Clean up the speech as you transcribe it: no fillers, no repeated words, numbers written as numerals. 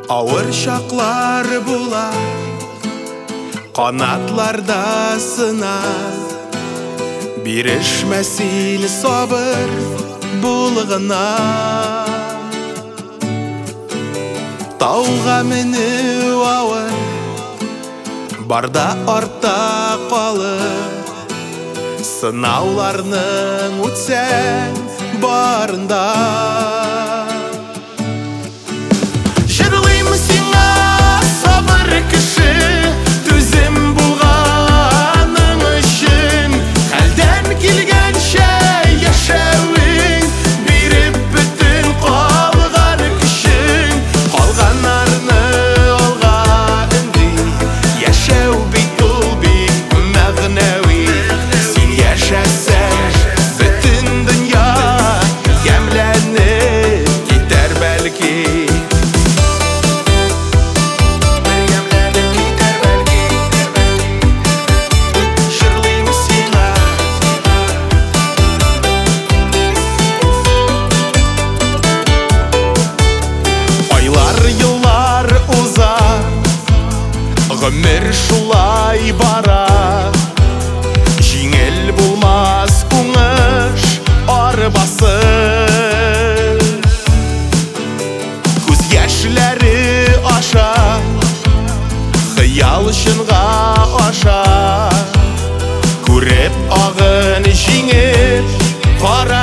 Ауыр шақлар була, қанатларда сынар, бирешмесін сабыр булғына. Тауға міну ауыр, барда артта қалыр, сынауларның өтсәң барында. Жырлаймын сеңа сабыр кіші, төзім болғаның үшін, қалдан келгенше яшәуің, беріп бүтін қалған күшің, қалғанарны алға үндей, яшәу бит ол бит мәғнәуи. Сен яшәсәң бүтін дүния ямләніп кетер бәлки. Гомер шулай бара, жеңіл болмас уңыш арбасы. Көз яшьләре аша, хыял шынға аша, күреп ағын жеңіп, қара